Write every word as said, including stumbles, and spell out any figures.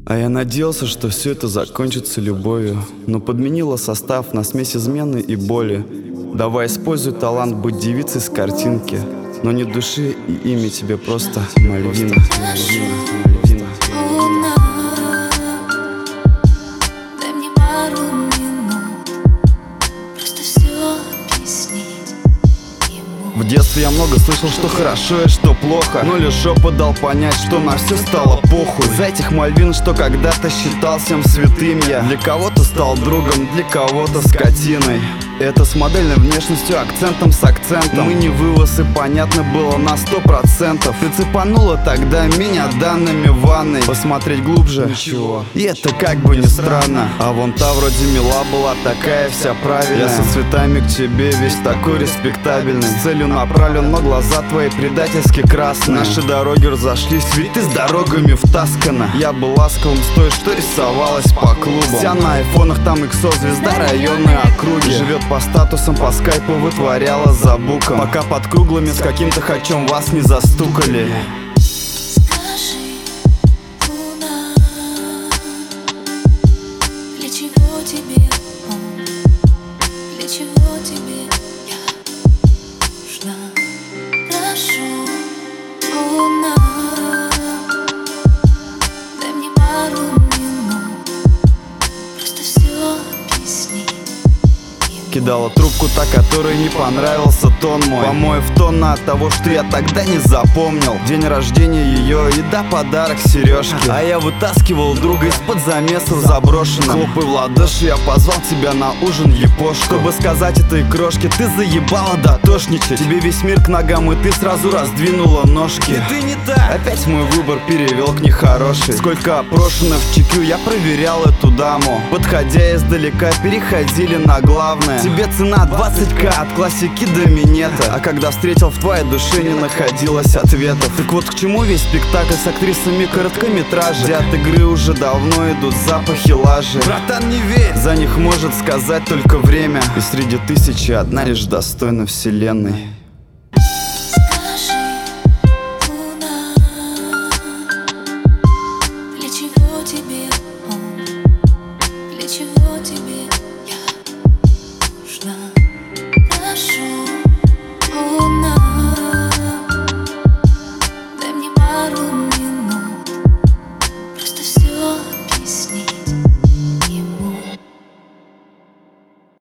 А я надеялся, что все это закончится любовью, но подменила состав на смесь измены и боли. Давай используй талант быть девицей с картинки, но не души и имя тебе просто Мальвина. Мальвина, Мальвина. В детстве я много слышал, что хорошо и что плохо, но лишь опыт дал понять, что на все стало похуй. За этих Мальвин, что когда-то считал всем святым я, для кого-то стал другом, для кого-то скотиной. Это с модельной внешностью, акцентом с акцентом. Мы не вывоз и понятно было на сто процентов. Ты цепанула тогда меня данными ванной. Посмотреть глубже, ничего. И это как бы не странно. А вон та вроде мила была, такая вся правильная. Я со цветами к тебе весь такой респектабельный. С целью направлен, но глаза твои предательски красные. Наши дороги разошлись, ведь ты с дорогами втаскана. Я был ласковым с той, что рисовалась по клубам. Вся на айфонах, там иксо, звезда районной округи. Живет по статусам, по скайпу вытворяла за буком. Пока под круглыми с каким-то хачом вас не застукали. Скажи, луна, для чего тебе он? Для чего тебе я нужна? Прошу, луна, дай мне пару минут, просто все объясни. Кидала трубку та, которой не понравился тон мой, помоев тонна от того, что я тогда не запомнил. День рождения ее и да, подарок сережки. А я вытаскивал друга из-под замесов заброшенных. Хлопай в ладоши, я позвал тебя на ужин япошку. Чтобы сказать этой крошке, ты заебала дотошничать. Тебе весь мир к ногам, и ты сразу раздвинула ножки. И ты не так. Опять мой выбор перевел к нехорошей. Сколько опрошено в чекью, я проверял эту даму. Подходя издалека, переходили на главное. Тебе цена двадцать ка от классики до минета. А когда встретил, в твоей душе не находилось ответов. Так вот к чему весь спектакль с актрисами короткометражек, где от игры уже давно идут запахи лажи. Братан, не верь, за них может сказать только время. И среди тысячи одна лишь достойна вселенной.